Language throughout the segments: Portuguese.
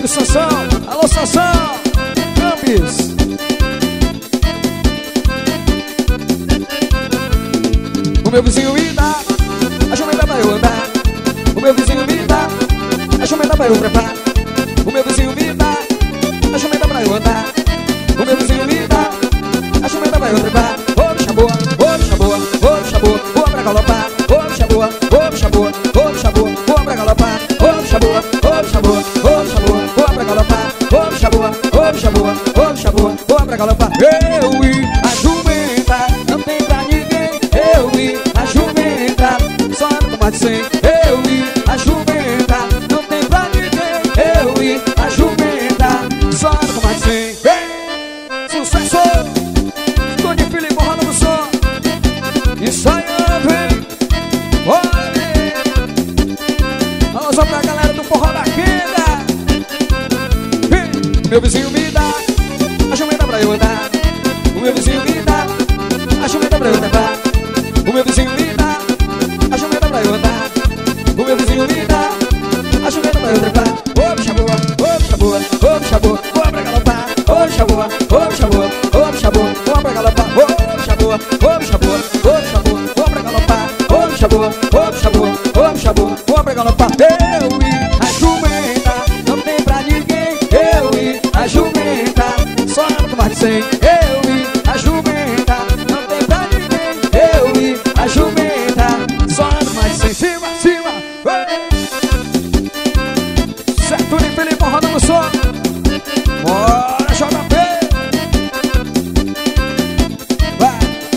amigo Sansão. Alô, Sansão Campos. O meu vizinho me dá a jumenta pra eu andar. O meu vizinho me dá a jumenta pra eu trepar. O meu vizinho me dá a jumenta pra eu andar. O meu vizinho me dá a jumenta pra eu trepar. Ô bicha boa, ô bicha boa, ô bicha boa, boa pra galopar. Ô bicha boa, ô bicha boa, ô bicha boa, boa pra galopar. Ô bicha boa, ô bicha boa, ô bicha boa, boa pra galopar. Ô bicha boa, ô bicha boa, ô bicha boa, boa pra galopar. Eu e a jumenta não tem pra ninguém. Eu e a jumenta só no tomate sem. Eu e a jumenta não tem pra ninguém. Eu e a jumenta só no tomate sem. Sucesso! Tony Felipe rolando no som. Ensaiando, hein? Olha! Alô, só pra galera do forró da queda. Meu vizinho me dá a jumenta pra eu andar. O meu vizinho me dá a jumenta pra eu andar. O meu vizinho me dá a jumenta pra eu andar. O meu vizinho me dá a jumenta pra eu trepar. Ô bicha boa, ô bicha boa, ô bicha boa, boa pra galopar. Ô bicha boa, ô bicha boa, ô bicha boa, boa pra galopar. Ô bicha boa, ô bicha boa, ô bicha boa, boa pra galopar. Ô bicha boa, ô bicha boa, ô bicha boa, boa pra galopar. Eu e a jumenta não tem pra ninguém. Eu e a jumenta só no tomate sem. Eu e a jumenta não tem pra ninguém. Eu e a jumenta só no tomate sem. Cima, cima, certo, de Felipe rodando no som. Bora, JP! Vai!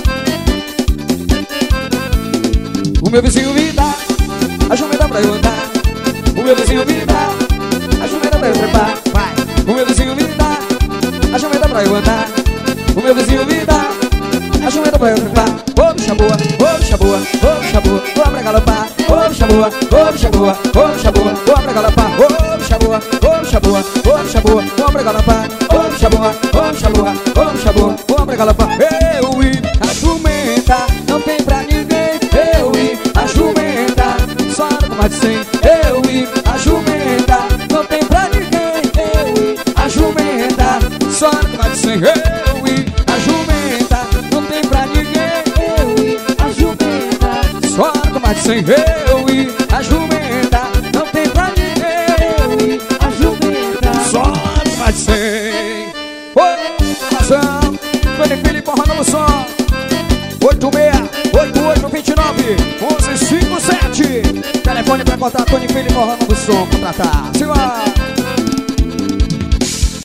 O meu vizinho me dá a jumenta pra eu andar. O meu vizinho me dá a jumenta pra eu trepar. Vai! O meu vizinho me dá a jumenta pra eu andar. O meu vizinho me dá a jumenta pra eu trepar. Ô bicha boa, ô bicha boa, ô bicha boa, boa pra galopar. Ô bicha boa, ô bicha boa, ô bicha boa, boa pra galopar. Ô bicha boa, ô bicha boa, ô bicha boa, boa pra galopar. Ô bicha boa, ô bicha boa, ô bicha boa, boa pra galopar. Eu e a jumenta não tem pra ninguém. Eu e a jumenta só no tomate sem. Eu e a jumenta não tem pra ninguém. Eu e a jumenta só no tomate sem. Eu e a jumenta não tem pra ninguém. Eu e a jumenta só no tomate sem. Eu e a jumenta não tem pra ninguém. Eu e a jumenta só no tomate sem. Ô, razão, Tony Felipe rolando no som. 86-88-29-1157. Telefone pra contar, Tony Felipe rolando no som. Contratar. Simbora!